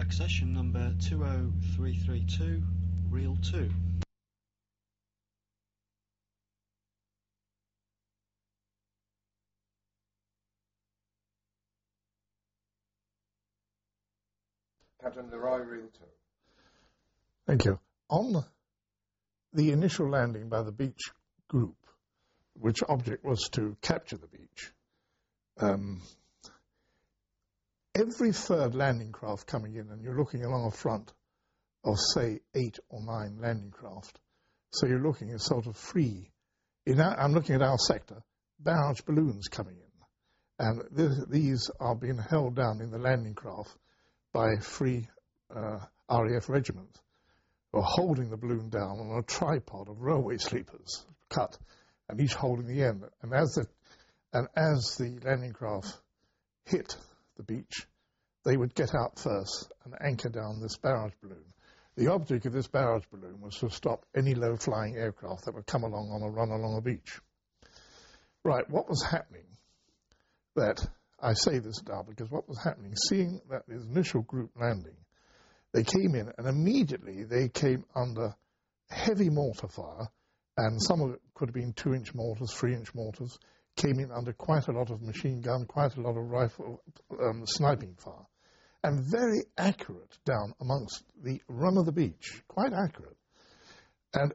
Accession number 20332, reel 2. Captain Leroy, reel 2. Thank you. On the initial landing by the beach group, which object was to capture the beach, every third landing craft coming in, and you're looking along a front of, say, 8 or 9 landing craft, so you're looking at sort of free, I'm looking at our sector, barrage balloons coming in, and these are being held down in the landing craft by free RAF regiments, or holding the balloon down on a tripod of railway sleepers cut, and each holding the end. And as the landing craft hit the beach, they would get out first and anchor down this barrage balloon. The object of this barrage balloon was to stop any low-flying aircraft that would come along on a run along a beach. Right, what was happening, that I say this now because what was happening, seeing that the initial group landing, they came in and immediately they came under heavy mortar fire, and some of it could have been 2-inch mortars, 3-inch mortars, came in under quite a lot of machine gun, quite a lot of rifle sniping fire, and very accurate down amongst the run of the beach, quite accurate. And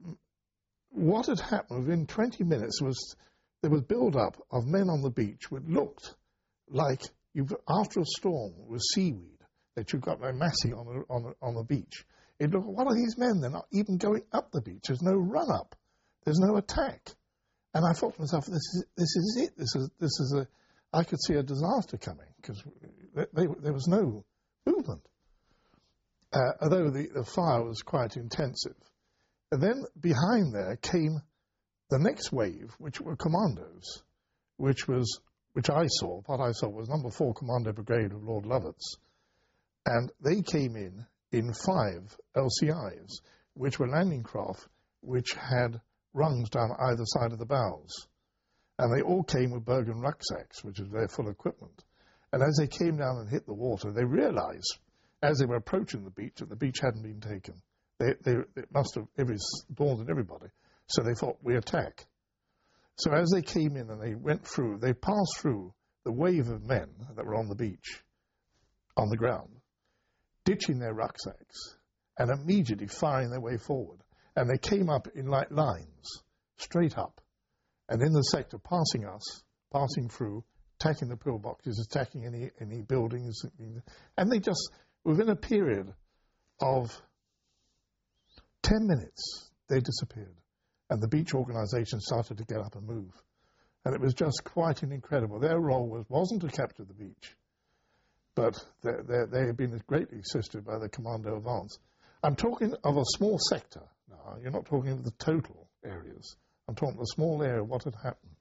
what had happened within 20 minutes was there was build-up of men on the beach which looked like after a storm with seaweed that you've got like massy on the beach. It looked, what are these men? They're not even going up the beach. There's no run-up. There's no attack. And I thought to myself, this is it. This is I could see a disaster coming because there was no movement. Although the fire was quite intensive. And then behind there came the next wave, which were commandos, which I saw. What I saw was number 4 Commando Brigade of Lord Lovat's. And they came in 5 LCIs, which were landing craft which had rungs down either side of the bows. And they all came with Bergen rucksacks, which is their full equipment. And as they came down and hit the water, they realized, as they were approaching the beach, that the beach hadn't been taken. It must have dawned on everybody. So they thought, we attack. So as they came in and they went through, they passed through the wave of men that were on the beach, on the ground, ditching their rucksacks and immediately firing their way forward. And they came up in like lines, straight up, and in the sector, passing us, passing through, attacking the pillboxes, attacking any buildings. And they just, within a period of 10 minutes, they disappeared. And the beach organisation started to get up and move. And it was just quite incredible. Their role wasn't to capture the beach, but they had been greatly assisted by the Commando Advance. I'm talking of a small sector now. You're not talking of the total areas. I'm talking of a small area, what had happened.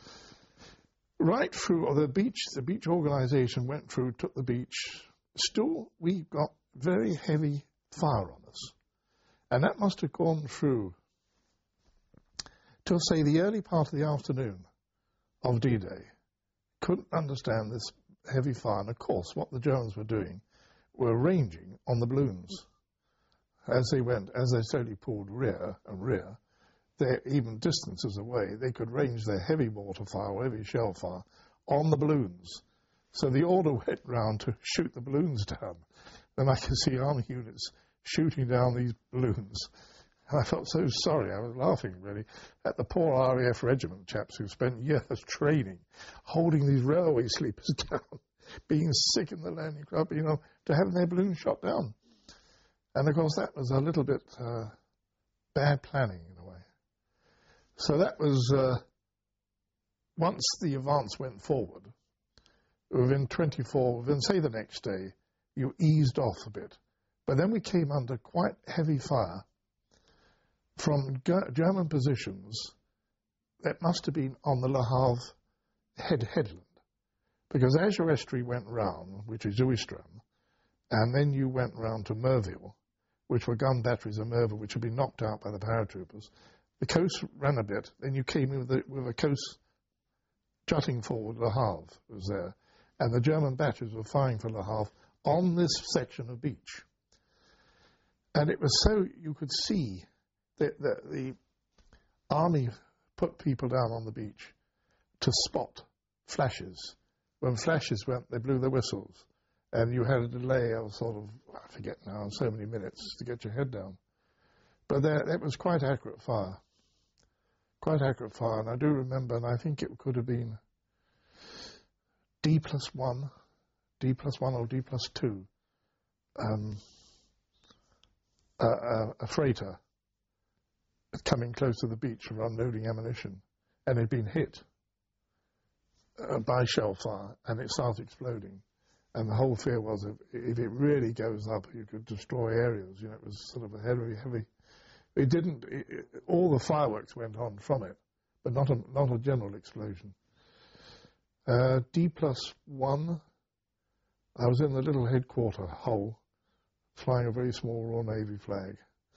Right through the beach organisation went through, took the beach. Still, we got very heavy fire on us. And that must have gone through till, say, the early part of the afternoon of D-Day. Couldn't understand this heavy fire. And, of course, what the Germans were doing were ranging on the balloons. As they slowly pulled rear and rear, they're even distances away, they could range their heavy mortar fire or heavy shell fire on the balloons. So the order went round to shoot the balloons down. Then I could see army units shooting down these balloons. And I felt so sorry, I was laughing really, at the poor RAF regiment chaps who spent years training, holding these railway sleepers down, being sick in the landing craft, to have their balloons shot down. And of course that was a little bit bad planning in a way. So that was, once the advance went forward, within say the next day, you eased off a bit. But then we came under quite heavy fire from German positions that must have been on the Le Havre headland. Because Azure Estuary went round, which is Ouistreham, and then you went round to Merville, which were gun batteries of Merville, which had been knocked out by the paratroopers. The coast ran a bit, then you came in with a coast jutting forward. Le Havre was there, and the German batteries were firing for Le Havre on this section of beach. And it was so you could see that the army put people down on the beach to spot flashes. When flashes went, they blew their whistles. And you had a delay of sort of, I forget now, so many minutes to get your head down. But that was quite accurate fire. Quite accurate fire. And I do remember, and I think it could have been D+1 or D+2, a freighter coming close to the beach for unloading ammunition, and had been hit by shell fire, and it started exploding. And the whole fear was if it really goes up, you could destroy areas. You know, it was sort of a heavy. It didn't. All the fireworks went on from it, but not a general explosion. D+1. I was in the little headquarter hull, flying a very small Royal Navy flag.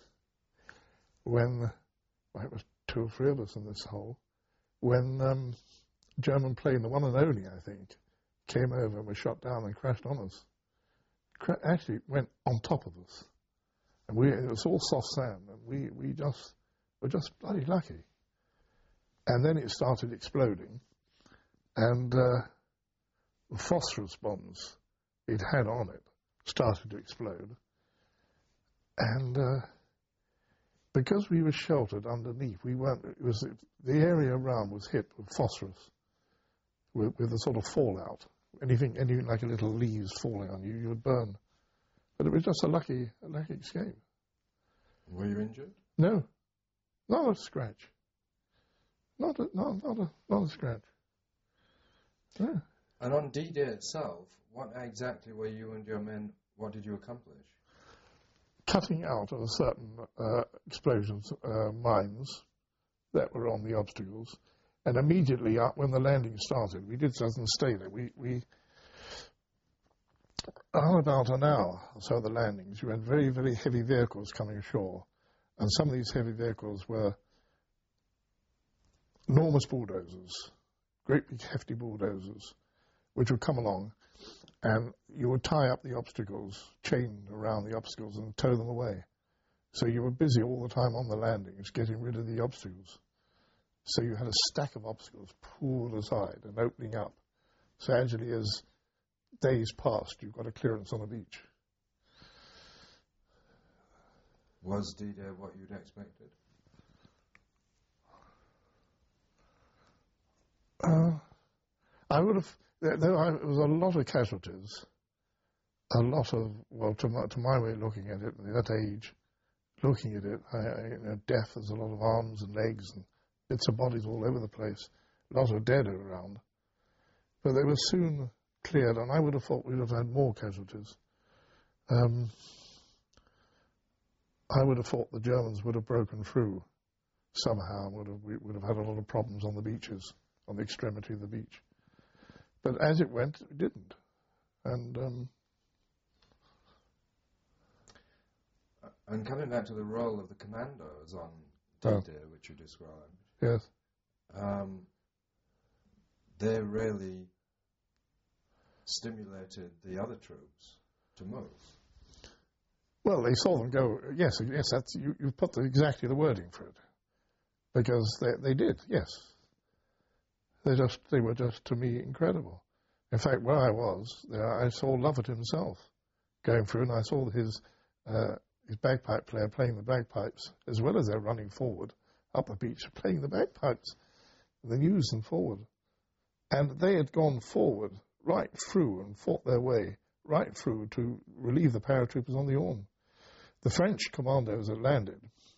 When it was 2 or 3 of us in this hull, when German plane, the one and only, I think, came over and was shot down and crashed on us. Actually went on top of us. And it was all soft sand, and we were just bloody lucky. And then it started exploding, and the phosphorus bombs it had on it started to explode. And because we were sheltered underneath, the area around was hit with phosphorus, with a sort of fallout. Anything like a little leaves falling on you, you would burn. But it was just a lucky escape. Were you injured? No, not a scratch. Not a scratch. No. And on D-Day itself, what exactly were you and your men, what did you accomplish? Cutting out of certain explosions, mines that were on the obstacles. And immediately when the landing started, we doesn't stay there. We on about an hour or so of the landings, you had very, very heavy vehicles coming ashore. And some of these heavy vehicles were enormous bulldozers, great big hefty bulldozers, which would come along, and you would tie up the obstacles, chain around the obstacles, and tow them away. So you were busy all the time on the landings getting rid of the obstacles. So you had a stack of obstacles pulled aside and opening up. So actually, as days passed, you got a clearance on the beach. Was D-Day what you'd expected? I would have. There was a lot of casualties. A lot of, well, to my way of looking at it, at that age, looking at it, death. There's a lot of arms and legs and bits of bodies all over the place. A lot of dead around. But they were soon cleared, and I would have thought we'd have had more casualties. I would have thought the Germans would have broken through somehow, we would have had a lot of problems on the beaches, on the extremity of the beach. But as it went, it didn't. And coming back to the role of the commandos on D-Day, which you described. Yes. They really stimulated the other troops to move. Well, they saw them go. Yes, that's you put exactly the wording for it, because they did. Yes, they were just to me incredible. In fact, where I was, I saw Lovett himself going through, and I saw his bagpipe player playing the bagpipes as well as they're running forward up the beach, playing the bagpipes, the news and forward, and they had gone forward right through and fought their way right through to relieve the paratroopers on the Orne. The French commandos had landed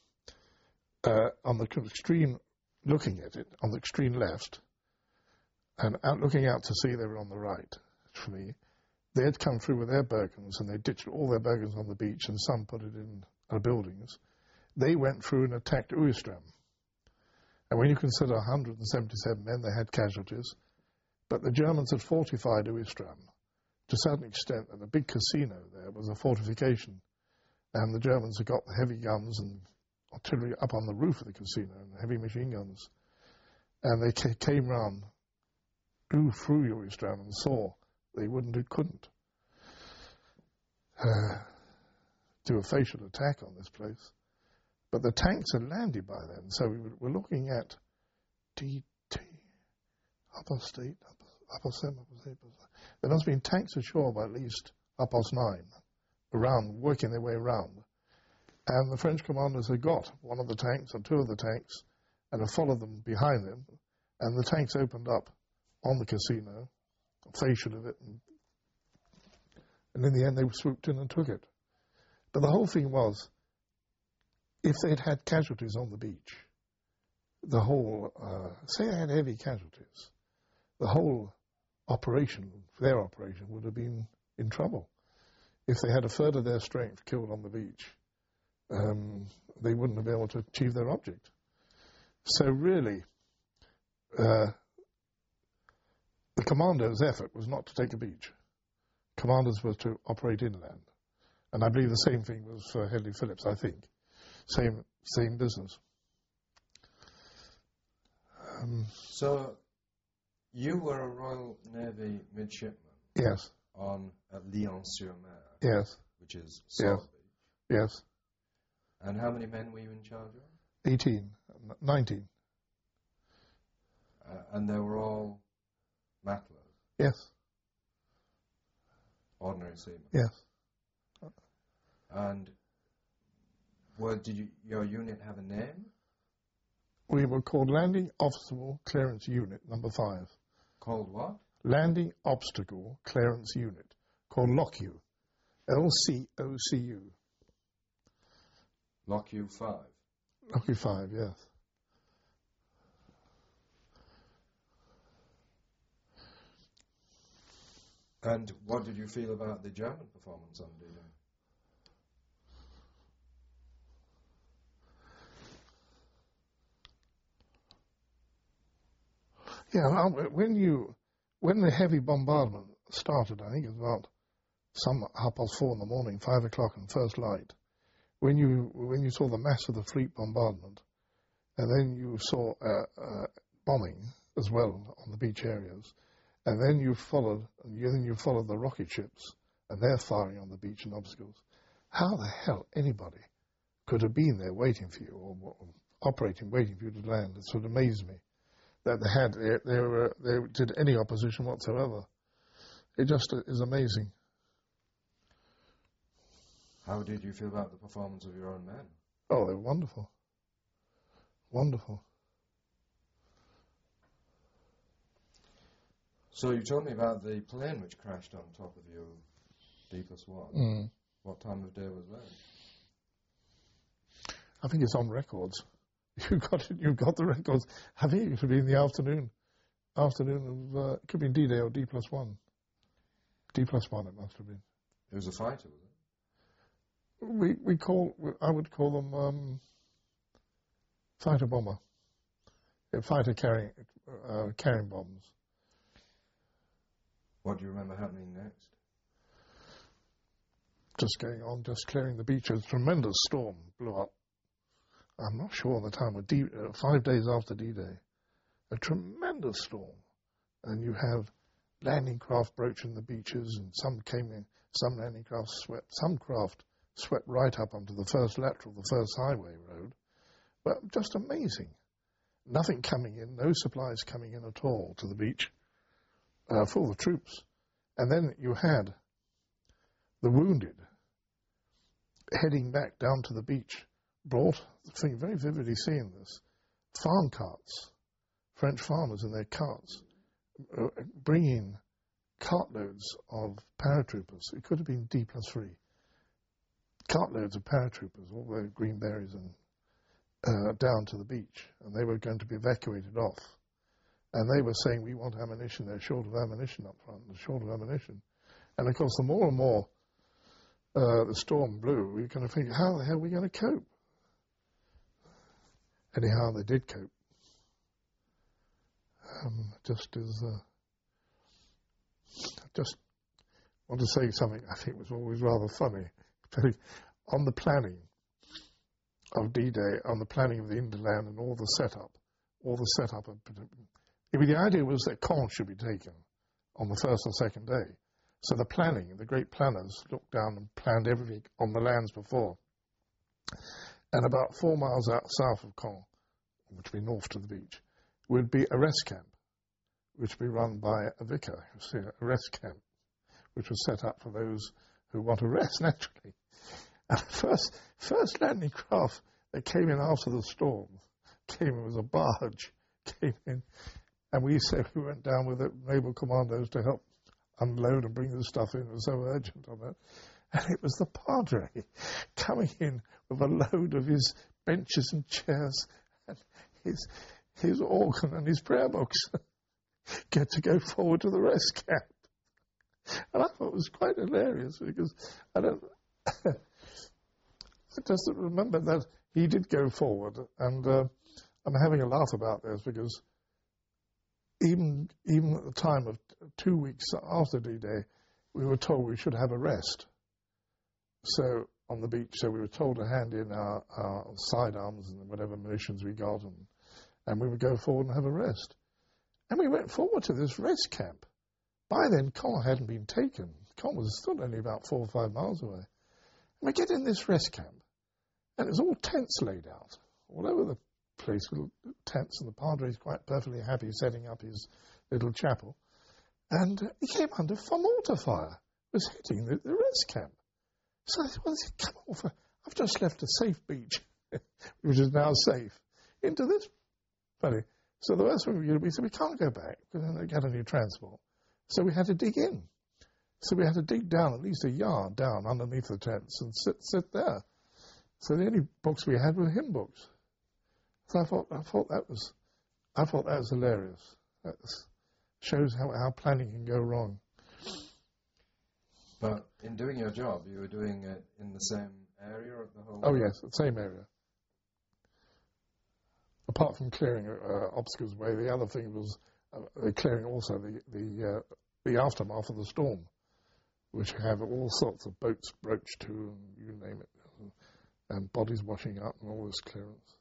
on the extreme, looking at it, on the extreme left, and looking out to sea they were on the right, for me. They had come through with their Bergens, and they ditched all their Bergens on the beach, and some put it in buildings. They went through and attacked Uistram. And when you consider 177 men, they had casualties, but the Germans had fortified Uistram to a certain extent, and the big casino there was a fortification. And the Germans had got the heavy guns and artillery up on the roof of the casino, and heavy machine guns. And they came round, blew through Uistram and saw they couldn't. do a facial attack on this place. But the tanks had landed by then, so we're looking at DT, Upper State, Upper 7, Upper 8. There must have been tanks ashore by at least Upper 9, around, working their way around. And the French commanders had got one of the tanks or two of the tanks and had followed them behind them, and the tanks opened up on the casino, facial of it, and in the end they swooped in and took it. But the whole thing was, if they'd had casualties on the beach, the whole, say they had heavy casualties, the whole operation, their operation, would have been in trouble. If they had a third of their strength killed on the beach, they wouldn't have been able to achieve their object. So really, the commander's effort was not to take a beach. Commanders were to operate inland. And I believe the same thing was for Hedley Phillips, I think. Same business. So, you were a Royal Navy midshipman. Yes. At Lyon-sur-Mer. Yes. Which is South Beach. Yes. And how many men were you in charge of? 19. And they were all matlers? Yes. Ordinary seamen? Yes. And did your unit have a name? We were called Landing Obstacle Clearance Unit, number 5. Called what? Landing Obstacle Clearance Unit, called LOCU. LCOCU. LOCU 5? LOCU 5, yes. And what did you feel about the German performance on D-Day? Yeah, when the heavy bombardment started, I think it was about 4:30 in the morning, 5 o'clock in first light, when you saw the mass of the fleet bombardment, and then you saw bombing as well on the beach areas, and then you followed the rocket ships, and they're firing on the beach and obstacles. How the hell anybody could have been there waiting for you, or operating, waiting for you to land? It sort of amazed me that they did any opposition whatsoever. It just is amazing. How did you feel about the performance of your own men? Oh, they were wonderful. Wonderful. So you told me about the plane which crashed on top of you, D+1. Mm. What time of day was that? I think it's on records. You've got the records. I think it should be in the afternoon. It could be D-Day or D+1. D+1 it must have been. It was a fighter, was it? I would call them fighter bomber. Fighter carrying bombs. What do you remember happening next? Just going on, just clearing the beach. A tremendous storm blew up. I'm not sure the time, 5 days after D-Day. A tremendous storm. And you have landing craft broaching the beaches, and some landing craft swept right up onto the first lateral, the first highway road. But just amazing. Nothing coming in, no supplies coming in at all to the beach for the troops. And then you had the wounded heading back down to the beach, brought, very vividly seeing this, farm carts, French farmers in their carts, bringing cartloads of paratroopers. It could have been D+3. Cartloads of paratroopers, all their green berries, and down to the beach, and they were going to be evacuated off. And they were saying, we want ammunition. They're short of ammunition up front. They're short of ammunition. And of course, the more and more the storm blew, we were going to think, how the hell are we going to cope? Anyhow, they did cope. Just want to say something I think was always rather funny. On the planning of D-Day, on the planning of the Interland and all the setup. The idea was that Caen should be taken on the first or second day. So the planning, the great planners looked down and planned everything on the lands before. And about 4 miles out south of Caen, which would be north to the beach, would be a rest camp, which would be run by a vicar, you see, a rest camp, which was set up for those who want to rest, naturally. And the first landing craft that came in after the storm came in was a barge, came in, and we went down with the naval commandos to help unload and bring the stuff in. It was so urgent on that. And it was the Padre coming in with a load of his benches and chairs and his organ and his prayer books get to go forward to the rest camp. And I thought it was quite hilarious because I just remember that he did go forward, and I'm having a laugh about this because even at the time of 2 weeks after D-Day, we were told we should have a rest. So on the beach, so we were told to hand in our sidearms and whatever munitions we got, and we would go forward and have a rest. And we went forward to this rest camp. By then, Caen hadn't been taken. Caen was still only about 4 or 5 miles away. And we get in this rest camp, and it's all tents laid out all over the place with tents, and the Padre's quite perfectly happy setting up his little chapel. And he came under mortar fire, was hitting the rest camp. So I said, well, come off, I've just left a safe beach, which is now safe, into this funny. So the worst thing we said, we can't go back, because then they get a new transport. So we had to dig in. So we had to dig down at least a yard down underneath the tents and sit there. So the only books we had were hymn books. So I thought that was hilarious. That shows how planning can go wrong. But in doing your job, you were doing it in the same area of the whole? Oh yes, the same area. Apart from clearing obstacles away, the other thing was clearing also the aftermath of the storm, which have all sorts of boats broached to, and you name it, and bodies washing up and all this clearance.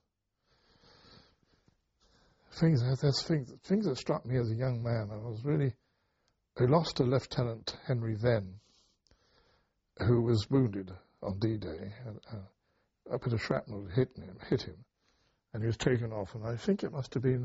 Things that struck me as a young man. I lost a Lieutenant Henry Venn, who was wounded on D-Day. A bit of shrapnel hit him, and he was taken off, and I think it must have been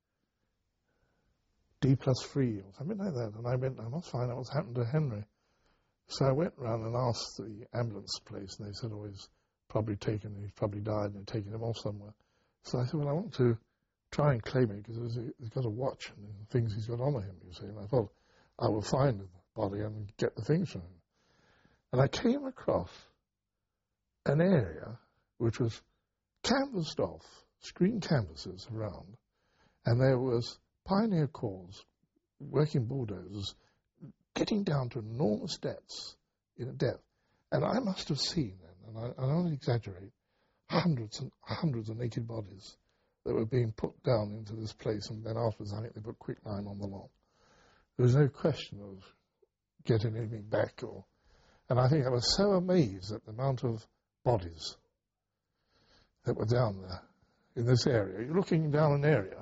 D+3 or something like that. And I must find out what's happened to Henry. So I went round and asked the ambulance place, and they said, oh, he's probably died, and they're taking him off somewhere. So I said, well, I want to try and claim it, because he's got a watch and things he's got on him, you see. And I thought, I will find the body and get the things from him. And I came across an area which was canvassed off, screen canvases around, and there was pioneer corps, working bulldozers, getting down to enormous depths, and I must have seen then, and I don't exaggerate, hundreds and hundreds of naked bodies that were being put down into this place, and then afterwards I think they put quicklime on the lot. There was no question of getting anything back, and I think I was so amazed at the amount of bodies that were down there in this area. You're looking down an area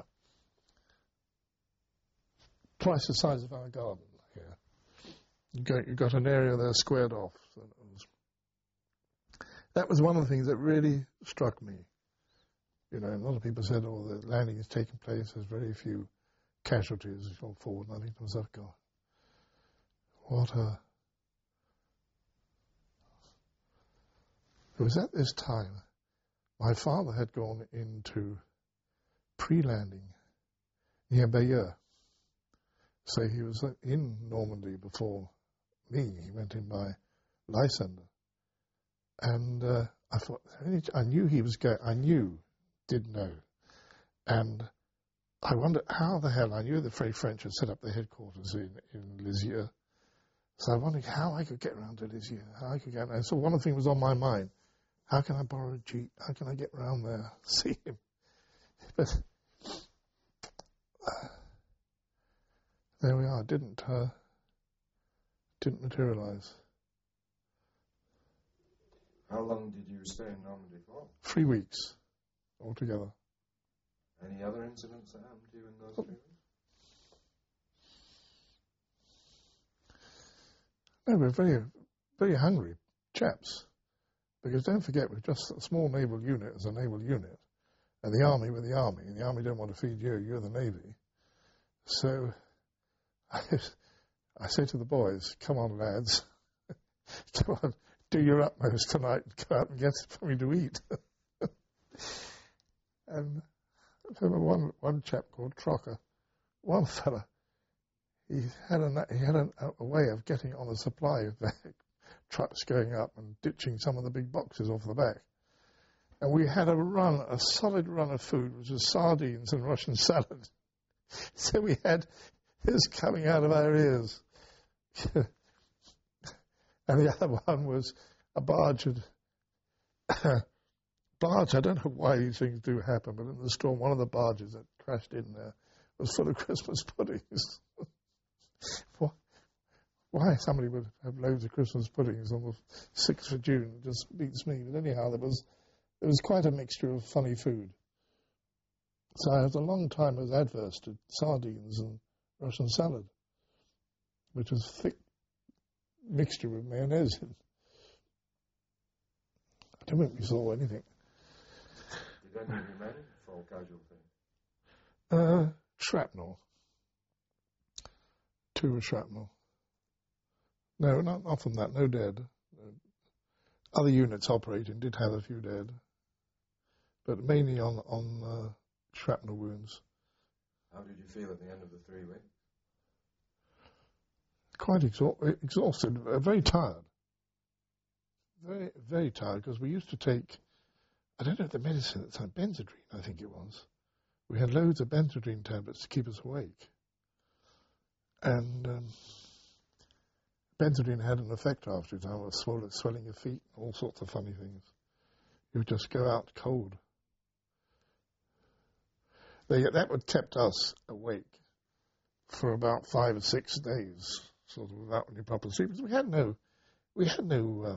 twice the size of our garden here. You've got an area there squared off. That was one of the things that really struck me. You know, a lot of people said, oh, the landing is taking place, there's very few casualties going forward, and I think to myself, God, It was at this time my father had gone into pre-landing near Bayeux. So he was in Normandy before me. He went in by Lysander. And I thought, I knew he was going, did know. And I wondered how the hell, I knew the French had set up their headquarters in Lisieux. So I wondered how I could get around to Lisieux, and so one of the things was on my mind. How can I borrow a jeep? How can I get around there, see him? But there we are. Didn't materialise. How long did you stay in Normandy for? 3 weeks altogether. Any other incidents that happened to you in those 3 weeks? No, we're very, very hungry chaps. Because don't forget, we're just a small naval unit as a naval unit. And the army were the army. And the army don't want to feed you. You're the navy. So I say to the boys, come on, lads. Come on, do your utmost tonight and go out and get something to eat. And I remember one chap called Trocker, one fella, he had a way of getting on a supply bag, trucks going up and ditching some of the big boxes off the back. And we had a solid run of food, which was sardines and Russian salad. So we had this coming out of our ears. And the other one was a barge. I don't know why these things do happen, but in the storm, one of the barges that crashed in there was full of Christmas puddings. Why somebody would have loads of Christmas puddings on the 6th of June just beats me. But anyhow, there was quite a mixture of funny food. So I was a long time as adverse to sardines and Russian salad, which was a thick mixture with mayonnaise in. I don't think we saw anything. Did any of you men fall casualty? Shrapnel. 2 were shrapnel. No, not from that. No dead. Other units operating did have a few dead, but mainly on shrapnel wounds. How did you feel at the end of the 3 weeks? Quite exhausted, very tired. Very, very tired, because we used to take, I don't know the medicine at the time, Benzedrine, I think it was. We had loads of Benzedrine tablets to keep us awake. And Benzedrine had an effect after it. I was swelling your feet, all sorts of funny things. You would just go out cold. That would kept us awake for about 5 or 6 days, sort of without any proper sleep. Because we had no.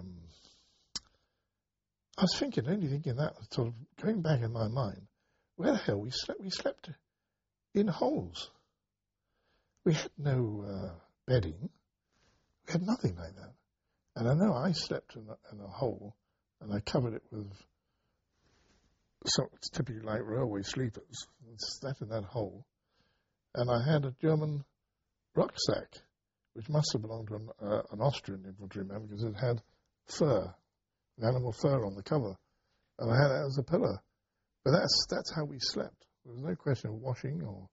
I was only thinking that, sort of going back in my mind, where the hell we slept? We slept in holes. We had no bedding. We had nothing like that. And I know I slept in a hole, and I covered it with, so it's typically like railway sleepers. Slept in that hole. And I had a German rucksack, which must have belonged to an Austrian infantryman, because it had fur, animal fur on the cover. And I had it as a pillow. But that's how we slept. There was no question of washing or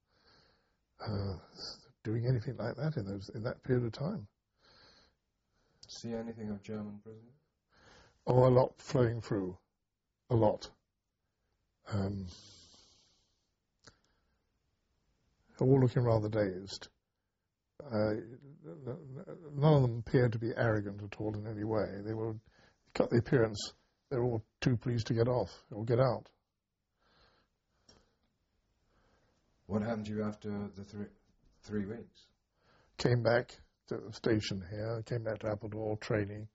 doing anything like that in that period of time. See anything of German prisoners? Oh, a lot flowing through. A lot. All looking rather dazed. None of them appeared to be arrogant at all in any way. They were got the appearance they were all too pleased to get off or get out. What happened to you after the 3 weeks? Came back to the station here. Came back to Appledore, training.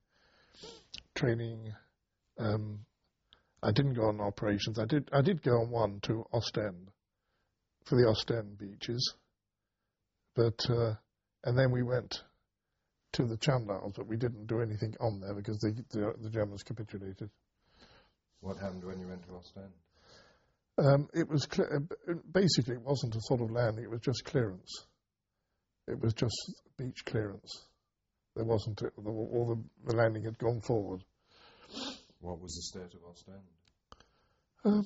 I didn't go on operations. I did go on one to Ostend, for the Ostend beaches. But and then we went to the Channel, but we didn't do anything on there because the Germans capitulated. What happened when you went to Ostend? It was basically it wasn't a sort of landing. It was just clearance. It was just beach clearance. There wasn't all the landing had gone forward. What was the state of Ostend?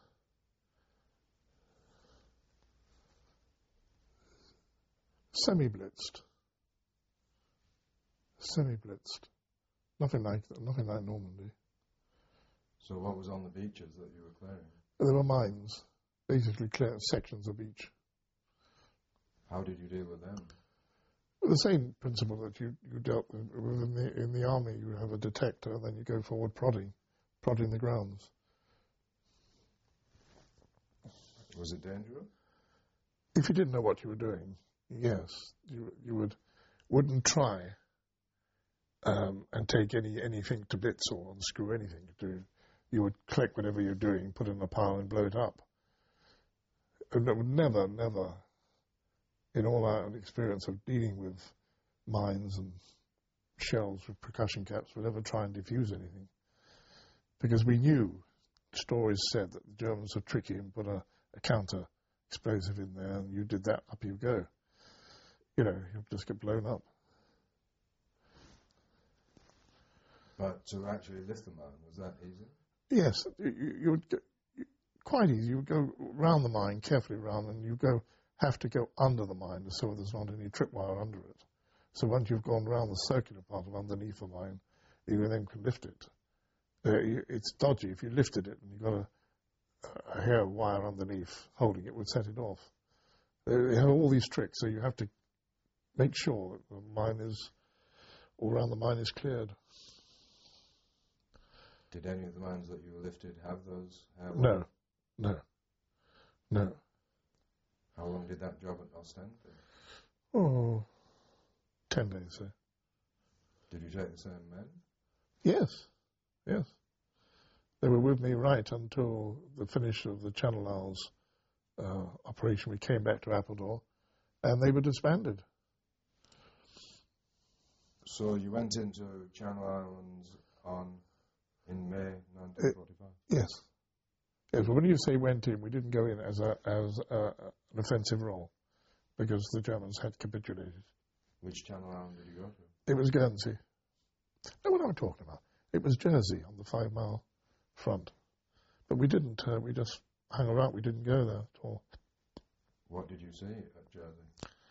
Semi-blitzed. Nothing like Normandy. So what was on the beaches that you were clearing? There were mines, basically clear sections of beach. How did you deal with them? The same principle that you dealt with in the army. You have a detector, then you go forward prodding the grounds. Was it dangerous? If you didn't know what you were doing, yes, you wouldn't try and take anything to bits or unscrew anything. You would collect whatever you're doing, put it in a pile and blow it up. And it would never, in all our experience of dealing with mines and shells with percussion caps would ever try and defuse anything. Because we knew, stories said that the Germans were tricky and put a counter explosive in there, and you did that, up you go. You know, you'll just get blown up. But to actually lift the mine, was that easy? Yes, you would go, quite easy. You would go round the mine, carefully round, and you have to go under the mine so there's not any tripwire under it. So once you've gone round the circular part of underneath the mine, you then can lift it. It's dodgy. If you lifted it and you've got a hair wire underneath holding it, would set it off. They have all these tricks, so you have to make sure that the mine is, all around the mine is cleared. Did any of the mines that you lifted have those hair No, wires? no. How long did that job at Ostend? Oh, 10 days, sir. Did you take the same men? Yes. They were with me right until the finish of the Channel Isles operation. We came back to Appledore, and they were disbanded. So you went into Channel Islands in May 1945? Yes, but when you say went in, we didn't go in as an offensive role, because the Germans had capitulated. Which Channel Island did you go to? It was Guernsey. No, what am I talking about? It was Jersey on the 5 Mile front. But we didn't, we just hung around. We didn't go there at all. What did you see at Jersey?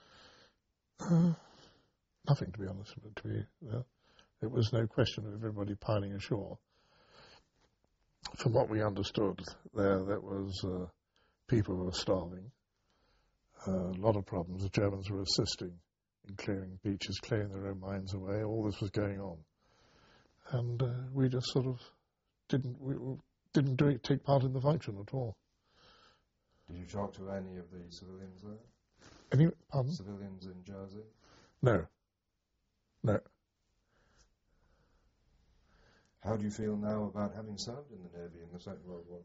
Nothing, to be honest. It was no question of everybody piling ashore. From what we understood, there was people who were starving. A lot of problems. The Germans were assisting in clearing beaches, clearing their own mines away. All this was going on. And we just sort of didn't take part in the function at all. Did you talk to any of the civilians there? Pardon? Civilians in Jersey? No. How do you feel now about having served in the Navy in the Second World War?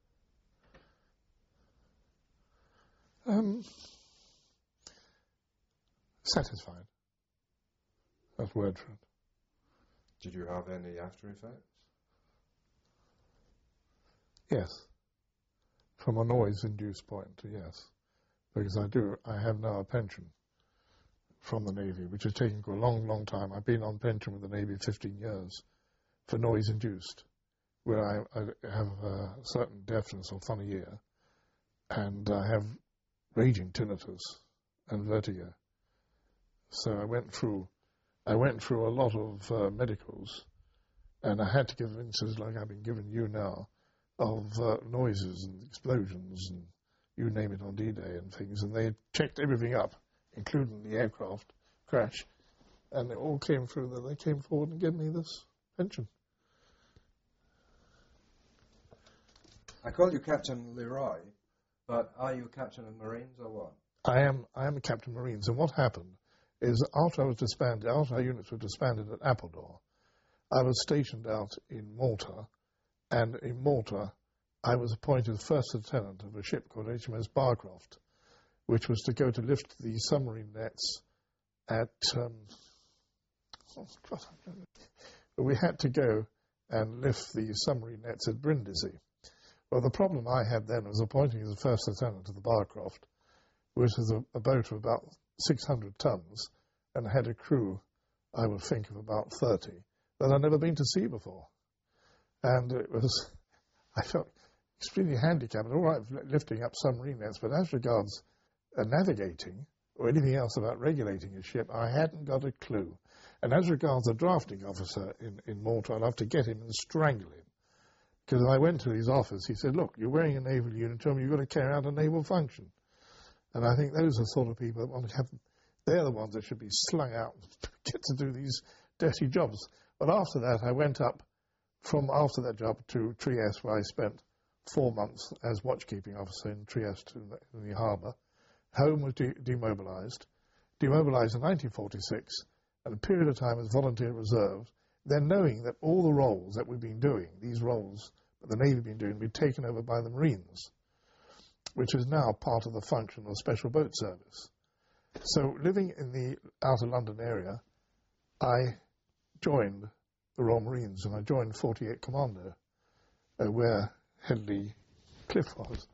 Satisfied. That's the word for it. Did you have any after effects? Yes. From a noise-induced point, yes. Because I have now a pension from the Navy, which has taken a long, long time. I've been on pension with the Navy 15 years for noise-induced, where I have a certain deafness or funny ear, and I have raging tinnitus and vertigo. So I went through a lot of medicals, and I had to give instances like I've been giving you now of noises and explosions and you name it on D-Day and things, and they checked everything up, including the aircraft crash, and it all came through that they came forward and gave me this pension. I call you Captain Leroy, but are you Captain of Marines or what? I am a Captain Marines, and what happened is after our units were disbanded at Appledore, I was stationed out in Malta, and in Malta I was appointed first lieutenant of a ship called HMS Barcroft, which was to go to lift the submarine nets at... we had to go and lift the submarine nets at Brindisi. Well, the problem I had then was appointing as a first lieutenant to the Barcroft, which was a boat of about 600 tons and had a crew, I would think, of about 30 that I'd never been to sea before. And I felt extremely handicapped. All right, lifting up submarine nets, but as regards navigating or anything else about regulating a ship, I hadn't got a clue. And as regards the drafting officer in Malta, I'd have to get him and strangle him. Because I went to his office, he said, look, you're wearing a naval uniform, you've got to carry out a naval function. And I think those are the sort of people that want to have, they're the ones that should be slung out and get to do these dirty jobs. But after that, I went up after that job to Trieste, where I spent 4 months as watchkeeping officer in Trieste in the harbour. Home was demobilised in 1946, and a period of time as volunteer reserve, then knowing that all the roles that we've been doing, these roles that the Navy had been doing, had been taken over by the Marines, which is now part of the function of Special Boat Service. So living in the outer London area, I joined the Royal Marines, and I joined 48 Commando, where Headley Cliff was.